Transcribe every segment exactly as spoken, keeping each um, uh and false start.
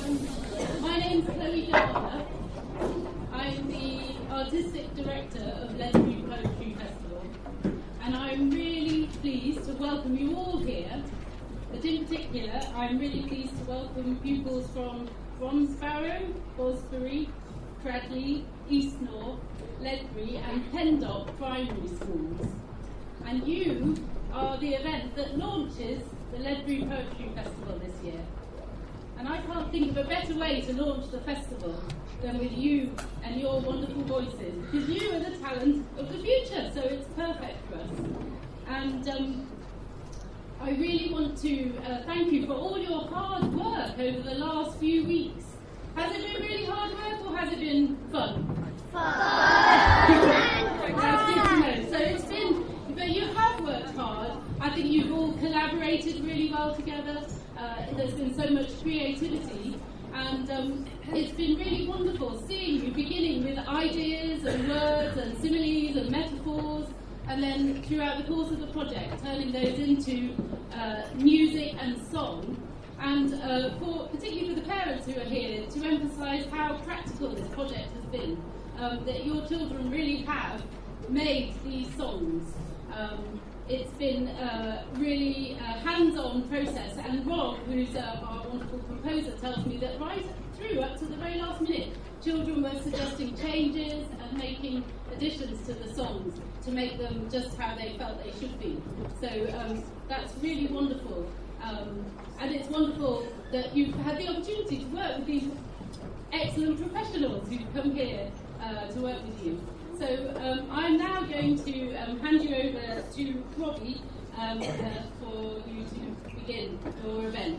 My name's Chloe Gardner. I'm the Artistic Director of Ledbury Poetry Festival, and I'm really pleased to welcome you all here. But in particular, I'm really pleased to welcome pupils from Bromsbarrow, Bosbury, Cradley, East North, Ledbury and Pendock primary schools. And you are the event that launches the Ledbury Poetry Festival this year. And I can't think of a better way to launch the festival than with you and your wonderful voices, because you are the talent of the future, so it's perfect for us. And um, I really want to uh, thank you for all your hard work over the last few weeks. Has it been really hard work or has it been fun? Fun! That's good to know. So it's been, but you have worked hard. I think you've all collaborated really well together. Uh, there's been so much creativity, and um, it's been really wonderful seeing you beginning with ideas and words and similes and metaphors, and then throughout the course of the project turning those into uh, music and song, and uh, for, particularly for the parents who are here, to emphasise how practical this project has been, um, that your children really have made these songs. Um, It's been a really uh, hands-on process, and Rob, who's uh, our wonderful composer, tells me that right through up to the very last minute, children were suggesting changes and making additions to the songs to make them just how they felt they should be. So um, that's really wonderful, um, and it's wonderful that you've had the opportunity to work with these excellent professionals who've come here uh, to work with you. So um, I'm now going to um, hand you over to Robbie um, uh, for you to begin your event.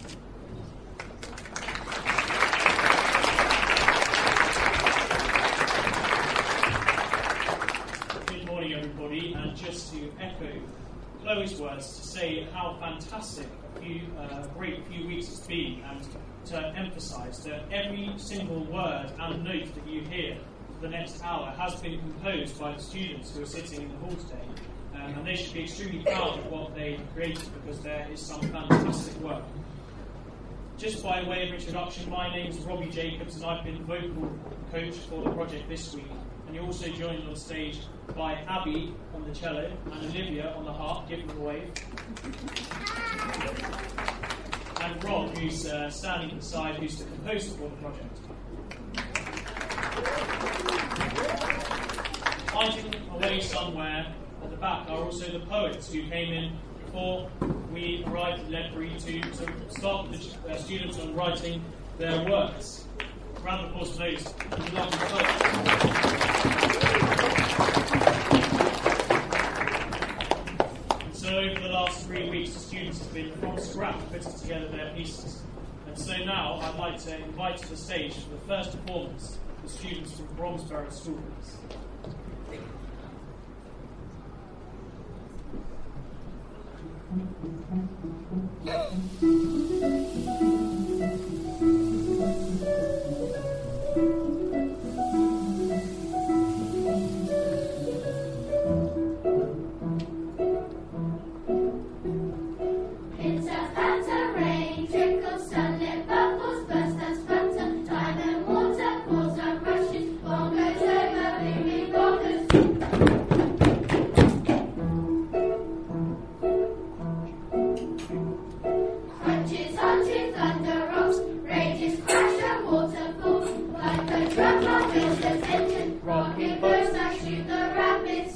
Good morning, everybody, and just to echo Chloe's words, to say how fantastic a few, uh, great few weeks it's been, and to emphasise that every single word and note that you hear the next hour has been composed by the students who are sitting in the hall today, um, and they should be extremely proud of what they created, because there is some fantastic work. Just by way of introduction, my name is Robbie Jacobs, and I've been vocal coach for the project this week, and you're also joined on stage by Abby on the cello and Olivia on the harp. Give them a wave. And Rob, who's uh, standing beside, who's the composer for the project. Hiding away somewhere at the back are also the poets who came in before we arrived at Ledbury to, to start the uh, students on writing their works. Round of applause for those lovely poets. And so over the last three weeks, the students have been from scratch putting together their pieces. And so now I'd like to invite to the stage for the first performance the students from Bromsbarrow School. It's a patter, rain, trickle, sunlit bubbles, burst and sputter, time and water, pause and rushes, bongos over, booming bongos. Crunches, hunches, thunder rocks, rages, crash and waterfall, like a drum on wheels that's engine, rocking boats that shoot the rapids.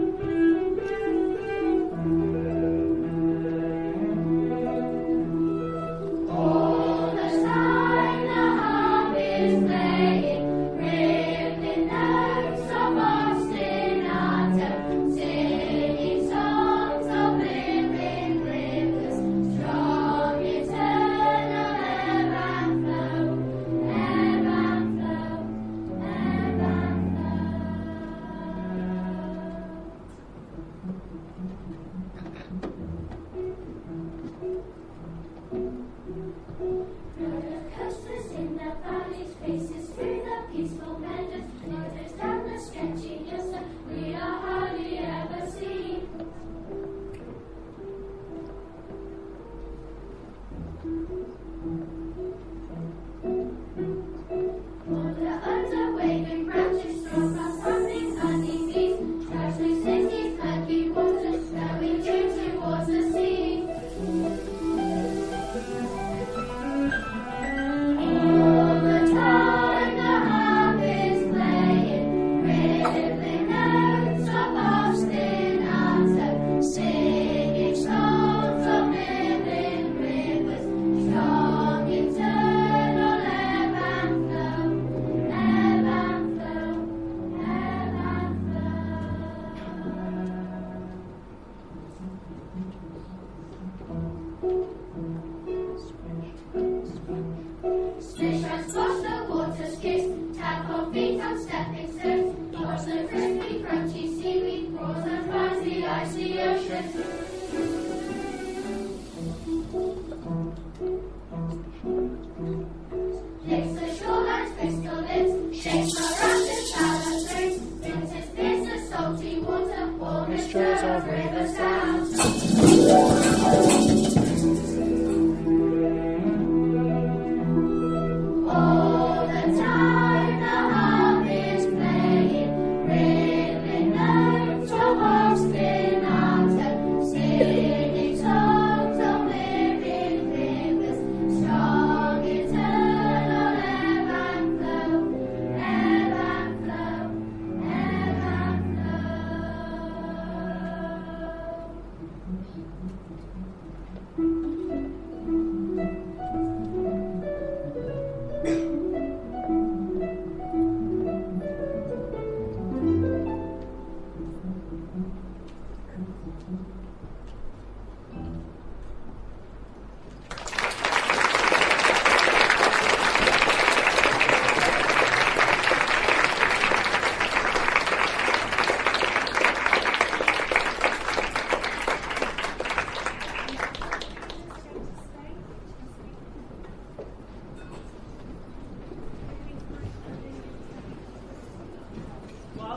All the time the harp is playing, rippling notes of ostinato, singing songs of living rivers, strong, eternal, ebb and flow, ebb and flow, ebb and roller coasters in the valleys, races through the peaceful meadows, motors down the stretching hills that we are hardly ever seen.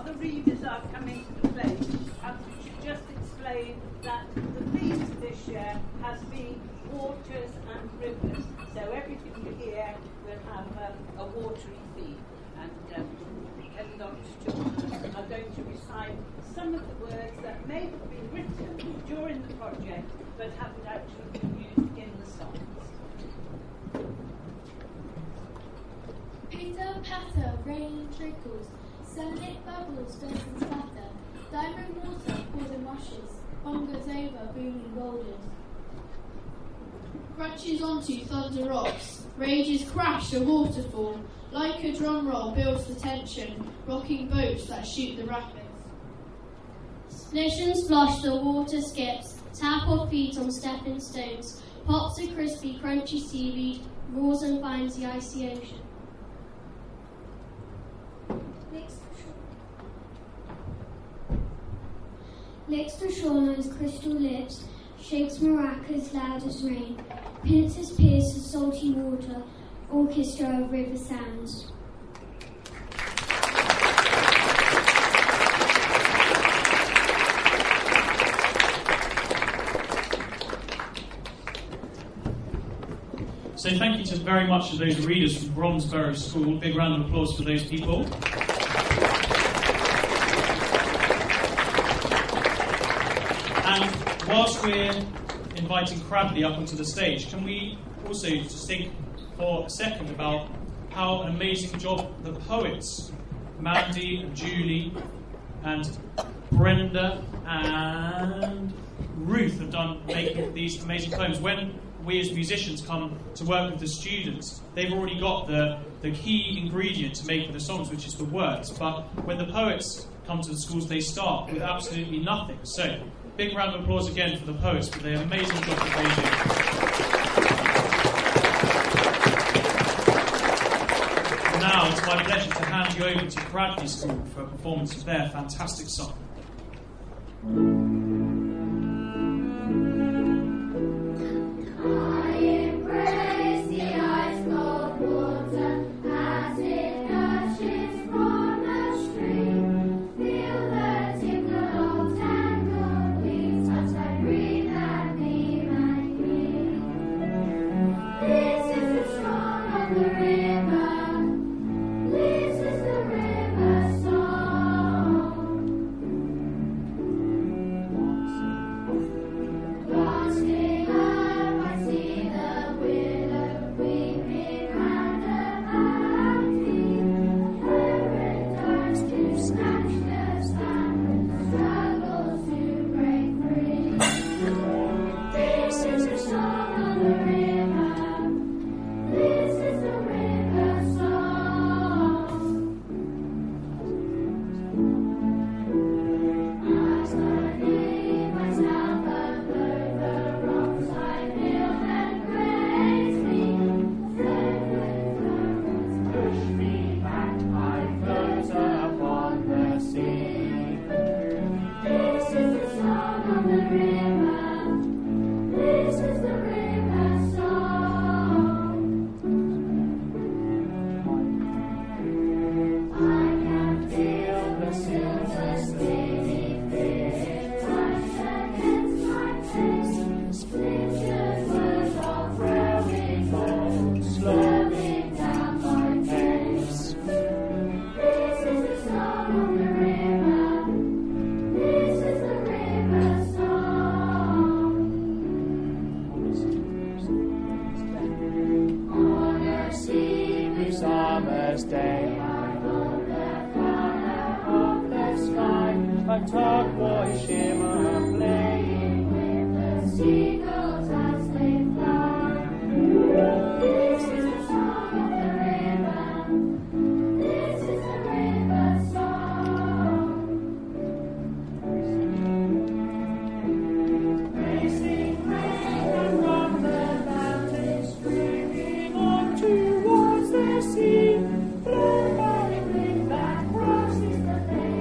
the readers are coming to play. And we should just explain that the theme for this year has been waters and rivers. So everything you hear will have um, a watery theme. And um, Ken and Doctor John are going to recite some of the words that may have been written during the project but haven't actually been used in the songs. Pitter patter, rain trickles, sunlit bubbles burst and splatter, diamond water pours and rushes, on goes over booming boulders. Crunches onto thunder rocks, rages crash a waterfall, like a drum roll builds the tension, rocking boats that shoot the rapids. Splish and splosh the water skips, tap or feet on stepping stones, pops a crispy crunchy seaweed, roars and finds the icy ocean. Licks the shoreline's crystal lips, shakes maracas loud as rain, pincers pierce the salty water, orchestra of river sounds. So thank you to very much to those readers from Bromsborough School. Big round of applause for those people. And whilst we're inviting Cradley up onto the stage, can we also just think for a second about how an amazing job the poets, Mandy and Julie and Brenda and Ruth, have done making these amazing poems. When we as musicians come to work with the students, they've already got the, the key ingredient to make the songs, which is the words. But when the poets come to the schools, they start with absolutely nothing. So, big round of applause again for the poets for their amazing job that they do. Now it's my pleasure to hand you over to Cradley School for a performance of their fantastic song.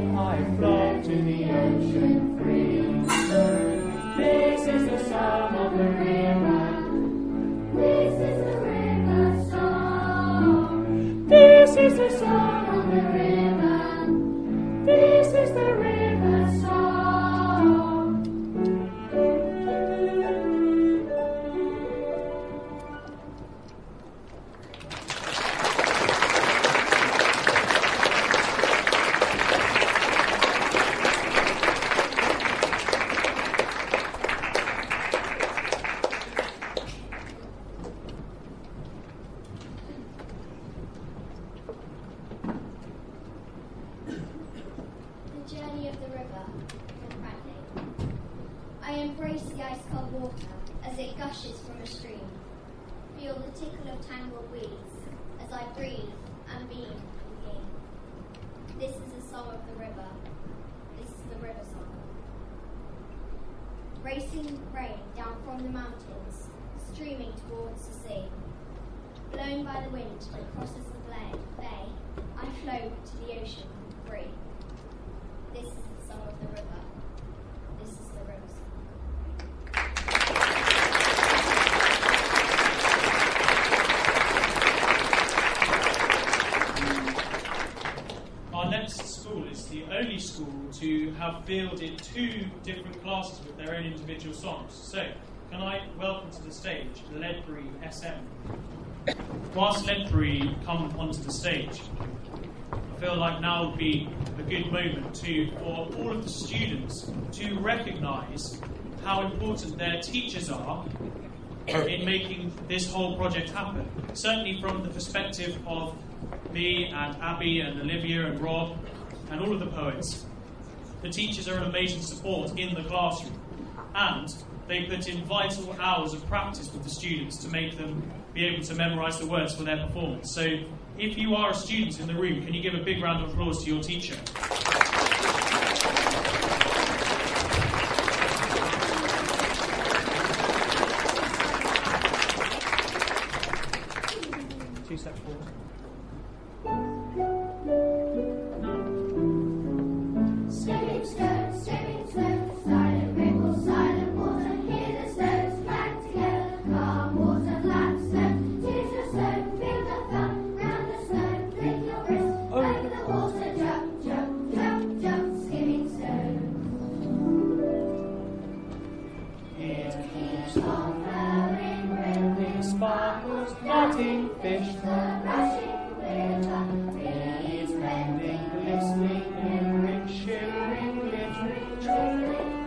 To the ocean free. This is the song of as it gushes from a stream. Feel the tickle of tangled weeds as I breathe and beam and gain. This is the song of the river. This is the river song. Racing rain down from the mountains, streaming towards the sea. Blown by the wind that crosses the bay, bay, I flow to the ocean free. This is the song of the river. This is the river song. Our next school is the only school to have fielded two different classes with their own individual songs. So, can I welcome to the stage Ledbury S M? Whilst Ledbury come onto the stage, I feel like now would be a good moment to, for all of the students to recognise how important their teachers are in making this whole project happen. Certainly from the perspective of me and Abby and Olivia and Rob and all of the poets. The teachers are an amazing support in the classroom, and they put in vital hours of practice with the students to make them be able to memorise the words for their performance. So if you are a student in the room, can you give a big round of applause to your teacher? Two steps forward. Stepping stone, stepping stone, silent ripple, silent water, hear the stones clang together, calm water, flat stone, tears of stone, feel the thumb, round the stone, flick your wrist, over the water, jump, jump, jump, jump, skimming stone. It keeps on flowing, rippling, sparkles, darting fish, the rushing river, reeds bending, glistening, glimmering, shimmering, glittering, trickling,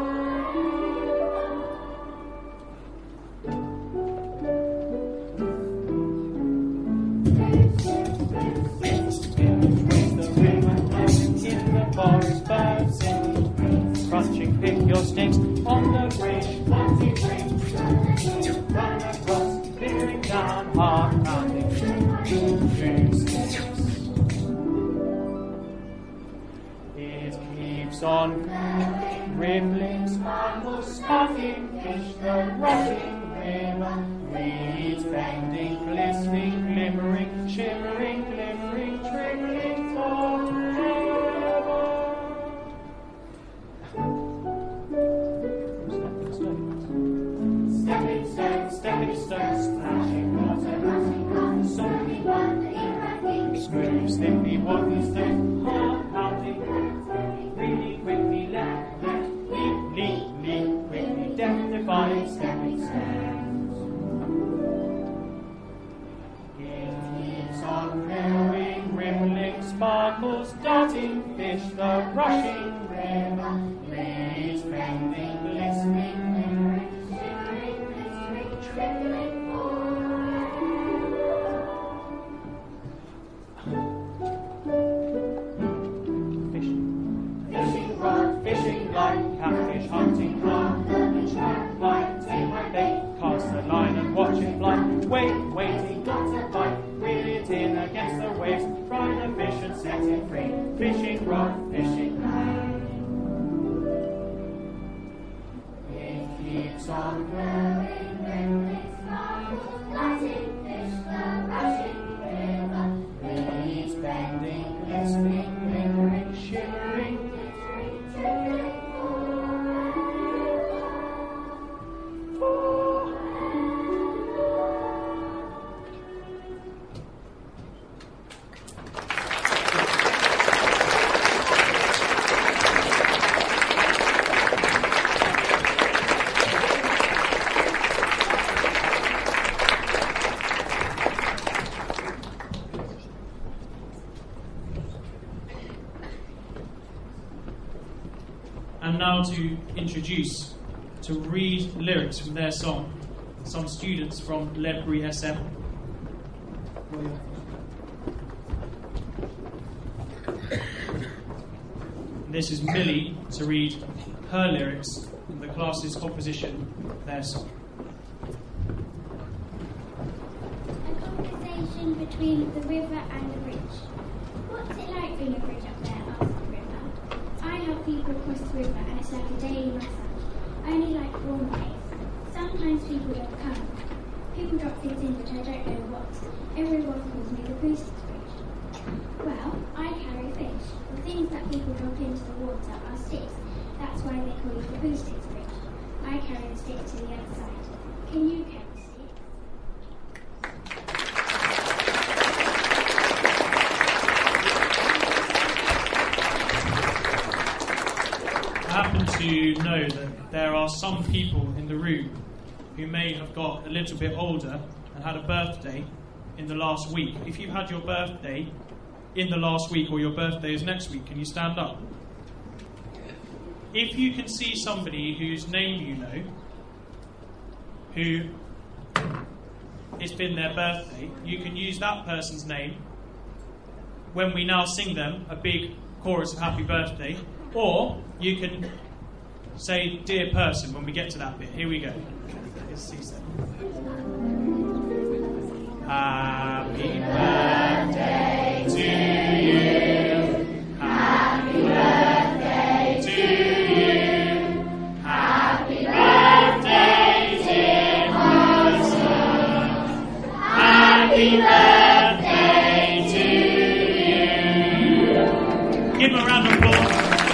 forest birds sing, crunching, pick your sticks on the bridge, fluffy bridge, run across, clearing down, hard pounding, sticks. It keeps on flowing, rippling, sparkles, sparkling fish, the rushing river, reeds bending, glistening, glimmering, shimmering, glimmering, trickling forever. Stepping stones, stepping stones, splashing water, rushing on, soapy blood, erratic, smooth, slippy, watery stones, hard pounding, really quickly, left, left, leap, leap, leap, quickly, death-defying, stepping stones. It keeps on flowing, rippling, sparkles, darting fish, the rushing river, reeds bending, glistening, glimmering, shimmering, glittering, trickling Fishing. Fishing rod, fishing line, catfish hunting rod, the beach line, take my bait, cast the line and watch it fly. Wait, waiting, got a bite, reel it in against the waves, fry the fish and set it free. Fishing rod, fishing line. It keeps on flowing, rippling, sparkles, lighting fish, the rushing river, reeds bending, glistening, glimmering, shimmering, glittering, trickling And now to introduce, to read lyrics from their song, some students from Ledbury S M. This is Millie to read her lyrics from the class's composition, their song. sitting between the river and the bridge. What's it like being a bridge up there? Asked the river. I help people across the river and it's like a daily massage. I only like warm days. Sometimes people don't come. People drop things in but I don't know what. Everyone calls me the Boosters Bridge. Well, I carry fish. The things that people drop into the water are sticks. That's why they call it the Boosters Bridge. I carry the stick to the other side. Can you carry sticks? I happen to know that there are some people in the room who may have got a little bit older and had a birthday in the last week. If you've had your birthday in the last week or your birthday is next week, can you stand up? If you can see somebody whose name you know, who it's been their birthday, you can use that person's name when we now sing them a big chorus of happy birthday, or you can say dear person when we get to that bit. Here we go. Here's C seven. Happy birthday to you. Happy birthday to you. Happy birthday, dear person. Happy birthday to you. Give him a round of applause.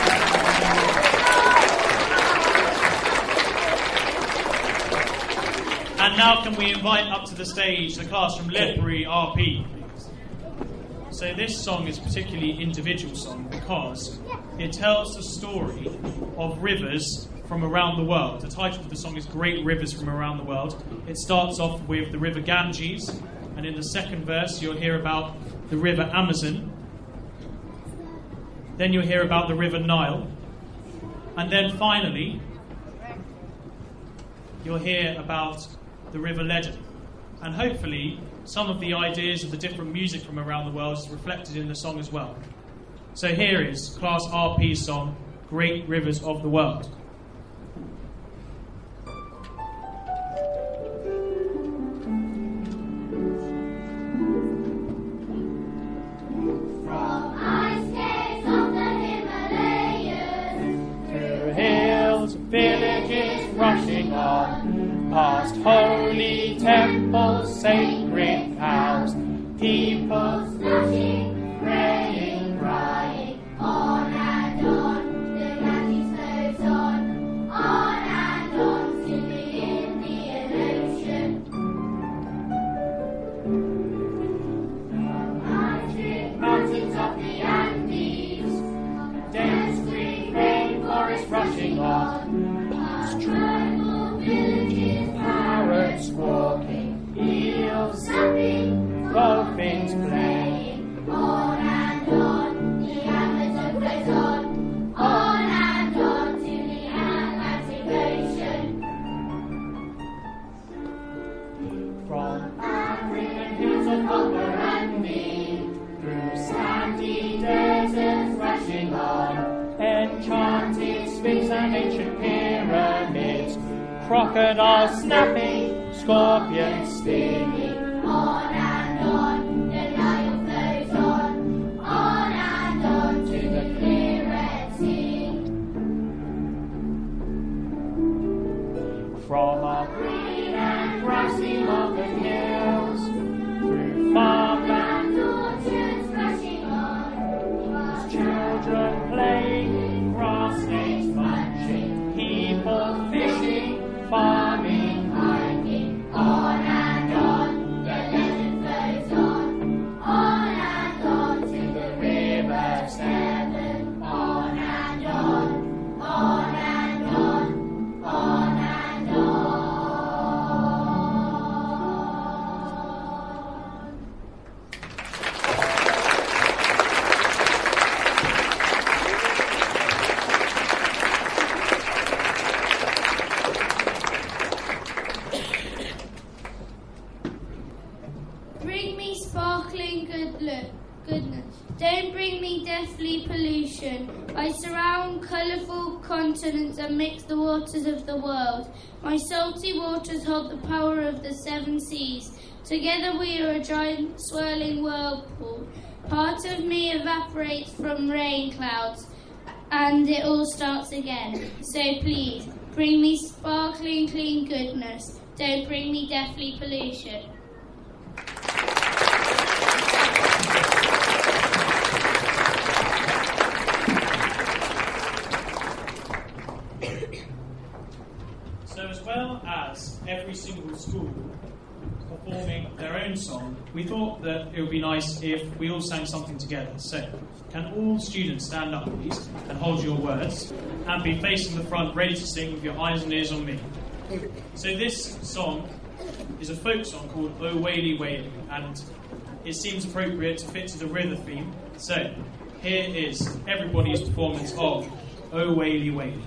And now can we invite up to the stage the class from Ledbury R P, please. So this song is a particularly individual song because it tells the story of rivers from around the world. The title of the song is Great Rivers from Around the World. It starts off with the river Ganges, and in the second verse you'll hear about the river Amazon. Then you'll hear about the river Nile. And then finally you'll hear about the River Leddon. And hopefully some of the ideas of the different music from around the world is reflected in the song as well. So here is Class R P's song, Great Rivers of the World. From ice caves of the Himalayas, Through hills, villages rushing on, past holy temples, sacred cows, people splashing, praying, crying, on and on, the Ganges flows on, on and on to the Indian Ocean. From ice-rich mountains of the Andes, dense green rainforest rushing on, past tribal villages, parrots walking, eels snapping, dolphins playing, playing, on and on, the Amazon flows on, on and on to the Atlantic Ocean. from African hills of Congo and me, through sandy deserts rushing on, enchanted sphinx and ancient pyramids, crocodiles snapping, scorpions stinging, On and on, the Nile flows on, on and on to the clear Red Sea. from our green and grassy mountain hills, through farmland, And orchards rushing on, past children playing, grass snakes munching, people fishing, farming, hiking, on and on, the legend flows on, on and on to the river Severn, on and on, on and on, on and on. Bring me sparkling good look, goodness. Don't bring me deathly pollution. I surround colourful continents and mix the waters of the world. My salty waters hold the power of the seven seas. Together we are a giant swirling whirlpool. Part of me evaporates from rain clouds, and it all starts again. So please, bring me sparkling, clean goodness. Don't bring me deathly pollution. So as well as every single school performing their own song, we thought that it would be nice if we all sang something together. So, can all students stand up, please, and hold your words, and be facing the front, ready to sing with your eyes and ears on me. So this song is a folk song called Oh Waly Waly, and it seems appropriate to fit to the river theme. So, here is everybody's performance of Oh Waly Waly.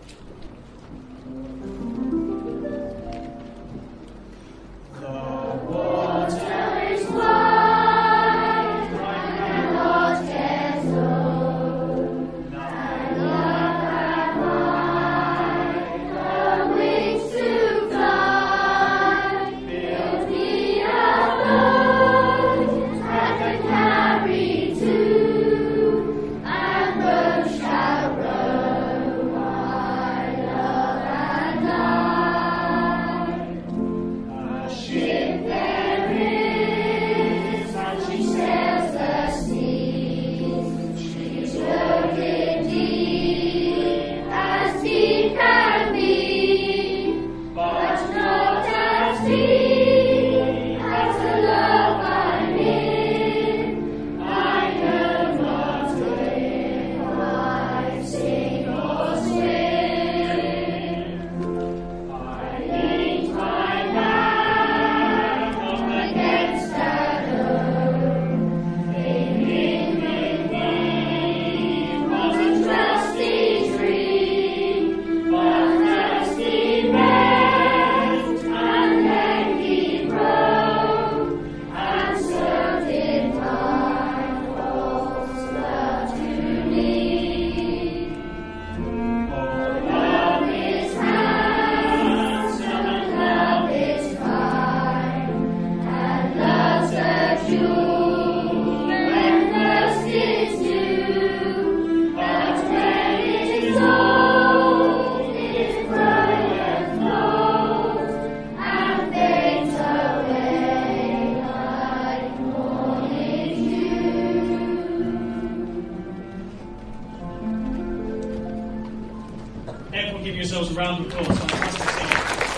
Give yourselves a round of applause. Fantastic singing.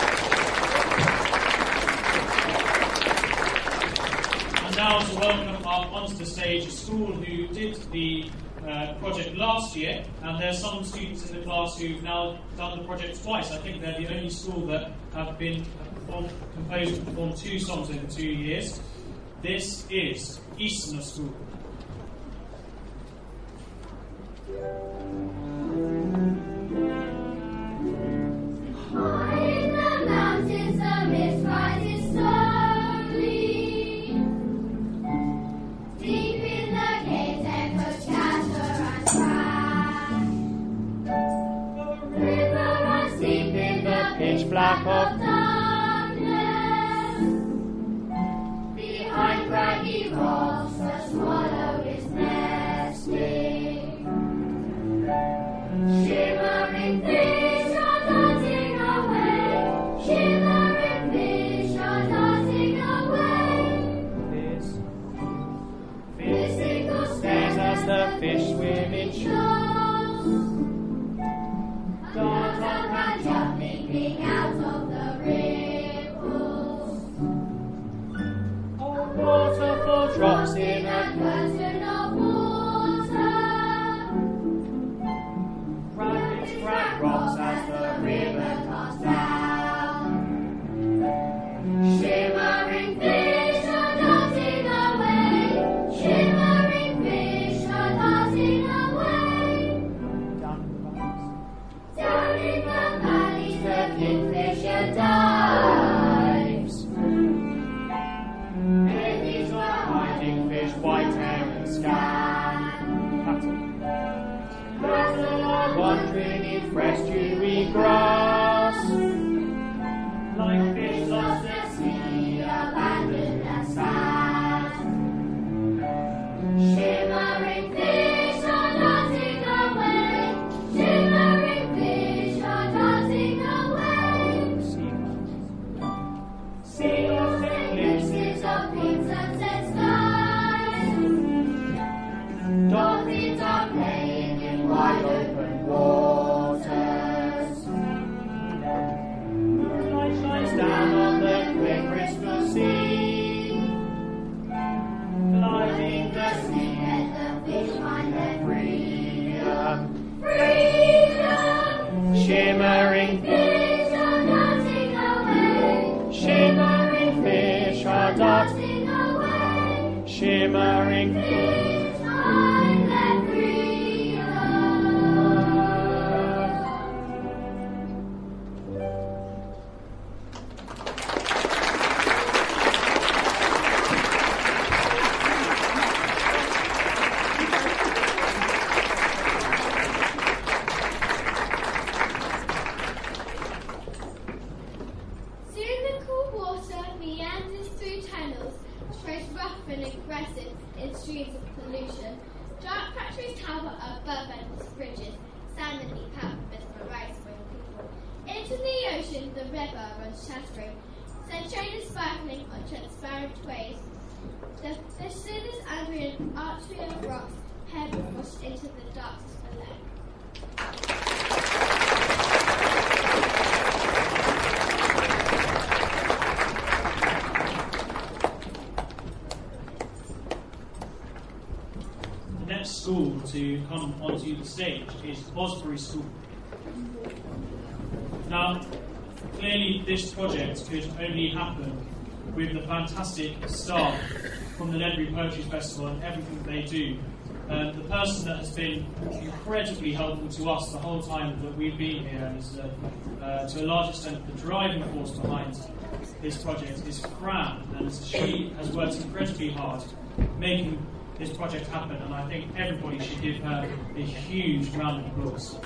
And now to welcome up onto the stage a school who did the uh, project last year, and there are some students in the class who've now done the project twice. I think they're the only school that have been performed, composed and performed two songs over two years. This is Eastern School. High in the mountains, the mist rises slowly. Deep in the caves, echoes scatter and crash. The river runs deep in the pitch black of darkness. Behind craggy rocks, the swallow is nesting. Shimmering fish are darting away. Shimmering fish are darting away. This, This single stares as the fish swim in shows. Dart up and jump, leaping out of the ripples. a waterfall drops in A a curtain of water. rapids crack rocks as the river comes down. Shimmering fish are darting away. Shimmering fish are darting away. Down the valleys, Down in the valleys, the kingfisher dives. Lilies were finding fish, white hair and sky. Cattle are Wandering in fresh dewy grass, like fish lost at sea, abandoned shimmering Things on the free Soon the cool water meanders through tunnels, shows rough and aggressive in streams of pollution. Dark factories tower above endless bridges, silently palpable for right-wing people. Into the ocean, the river runs shattering, sunshine is sparkling on transparent waves. The fishes under an archway of rocks, heavy washed into the darkness below. The next school to come onto the stage is Bosbury School. Now, clearly this project could only happen with the fantastic staff from the Ledbury Poetry Festival and everything they do. Uh, the person that has been incredibly helpful to us the whole time that we've been here and is, uh, uh, to a large extent, the driving force behind this project is Fran, and she has worked incredibly hard making this project happen, and I think everybody should give her a huge round of applause.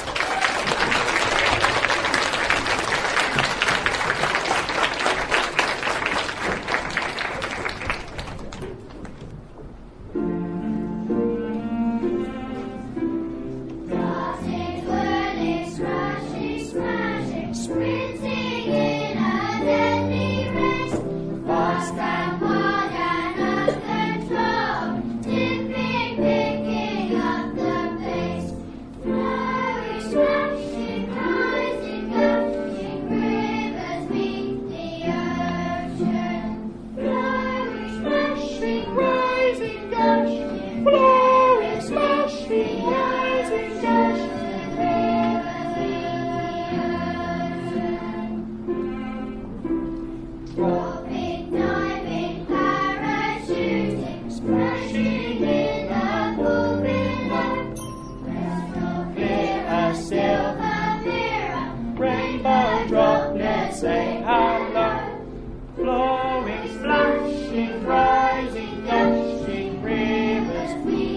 Tossing, twirling, smashing, smashing, sprinting in a deadly race. Fast and wild and uncontrolled, dipping, picking up the pace. Flurry, splashing, rising, gushing, rivers meet the ocean. Flurry, splashing, rising, gushing, flurry, splashing, rising, gushing, rivers meet the ocean. Dropping, diving, parachuting, splashing in the pool below. Crystal clear, a silver mirror, rainbow droplets say hello, flowing, splashing, rising, gushing, rivers we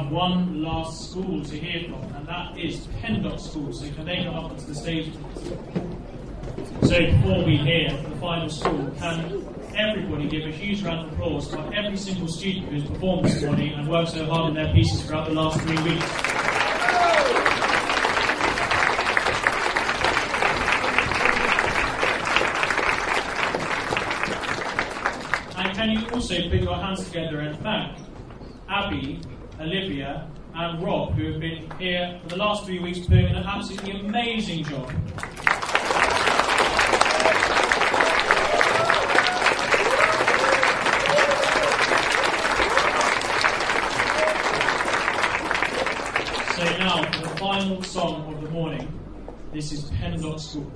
have one last school to hear from, and that is Pendock School. So can they come up onto the stage? So before we hear the final school, can everybody give a huge round of applause for every single student who's performed this morning and worked so hard on their pieces throughout the last three weeks? And can you also put your hands together and thank Abby, Olivia and Rob, who have been here for the last three weeks doing an absolutely amazing job. So now, for the final song of the morning, this is Pendock School.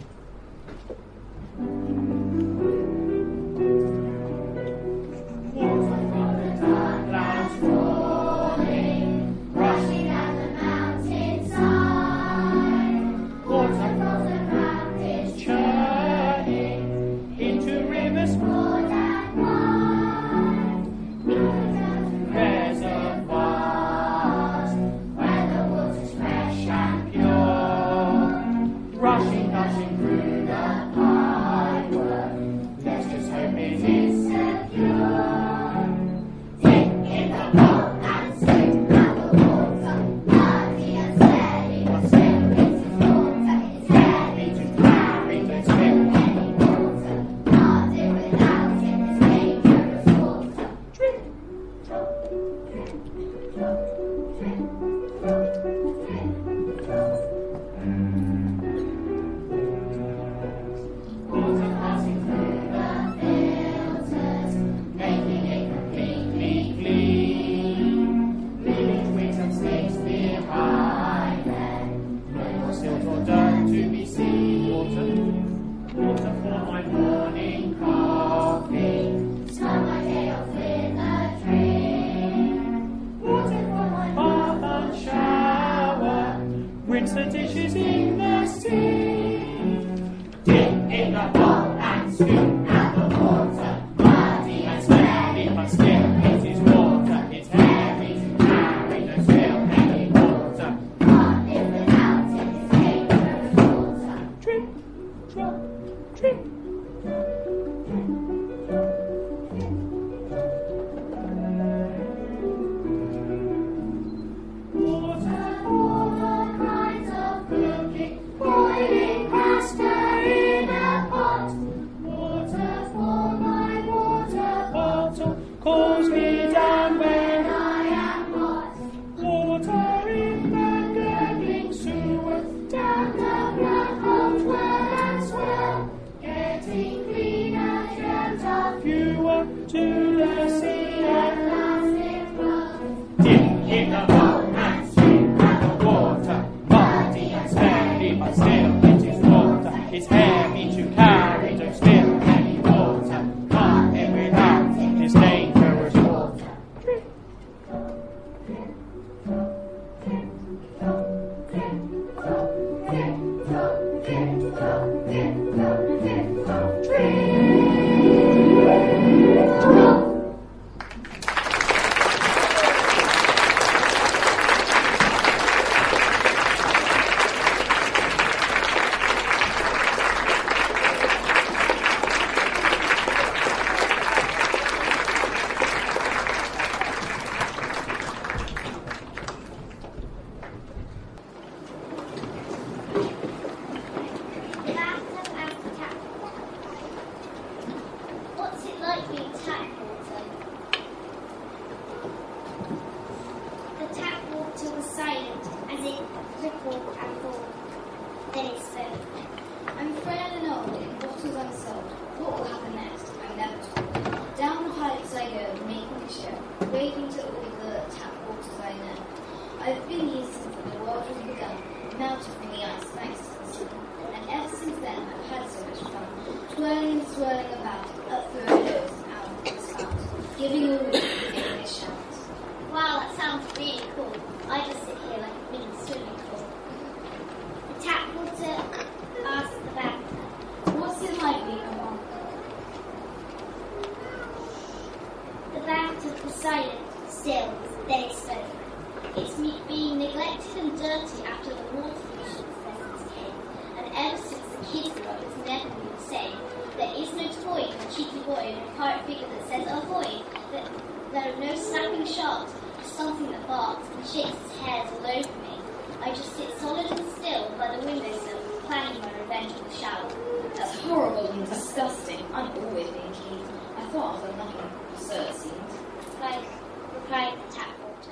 Silent, still, then it spoke. It ne- being neglected and dirty after the water missions lessons came, and ever since the kids' world has never been the same. There is no toy for cheeky boy and a pirate figure that says ahoy. There, there are no snapping sharks, just something that barks and shakes its hairs all over me. I just sit solid and still by the windowsill, planning my revenge with a shower. That's horrible and disgusting. I'm always being keen. I thought I was unlucky. So it seems. Like, replied the tap water.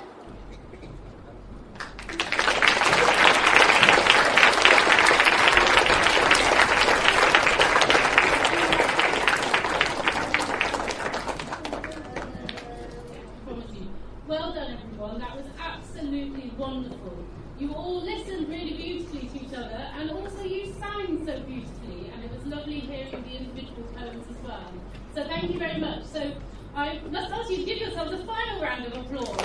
Well done, everyone. That was absolutely wonderful. You all listened really beautifully to each other, and also you sang so beautifully, and it was lovely hearing the individual poems as well. So thank you very much. So I must ask you to give yourselves a final round of applause.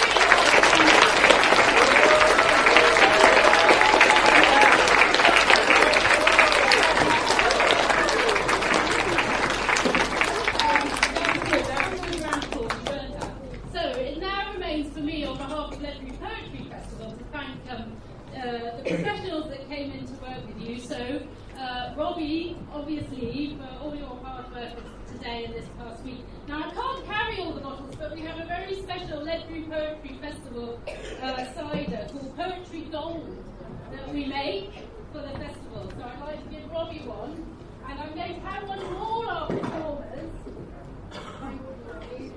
For me, on behalf of Legendary Poetry Festival, to thank um, uh, the professionals that came in to work with you. So, uh, Robbie, obviously, for all your hard work today and this past week. Now, I can't carry all the bottles, but we have a very special Legendary Poetry Festival uh, cider called Poetry Gold that we make for the festival. So I'd like to give Robbie one, and I'm going to have one for all our performers. Thank you, Robbie.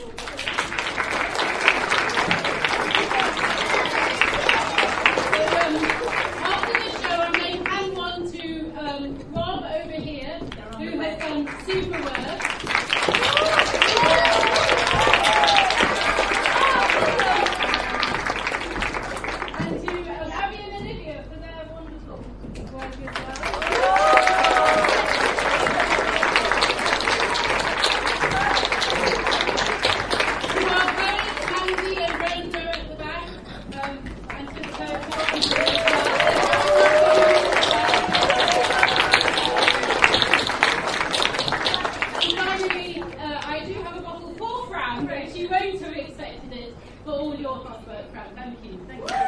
After the show, I'm going to hand one to um, Rob over here, who has done super work. And to um, Abby and Olivia for their wonderful work as well. To our poets, Andy and Brenda at the back, um, and to the poetry. Finally, uh, I do have a bottle for Fran, but she won't have expected it for all your hard work, Fran. Thank you. Thank you so much.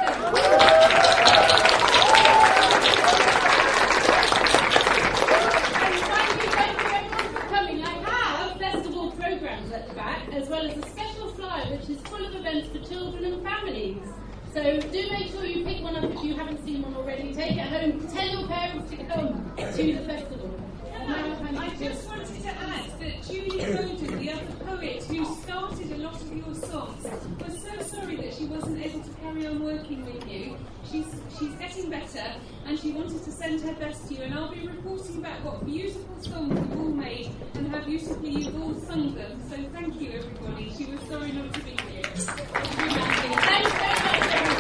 And finally, thank you everyone for coming. I have festival programs at the back, as well as a special flyer which is full of events for children and families. So do make sure you pick one up if you haven't seen one already. Take it home. Tell your parents to come to the festival. I just wanted to add that Julie Foden, the other poet who started a lot of your songs, was so sorry that she wasn't able to carry on working with you. She's she's getting better, and she wanted to send her best to you. And I'll be reporting back what beautiful songs you've all made and how beautifully you've all sung them. So thank you, everybody. She was sorry not to be here. Thanks very much, everyone.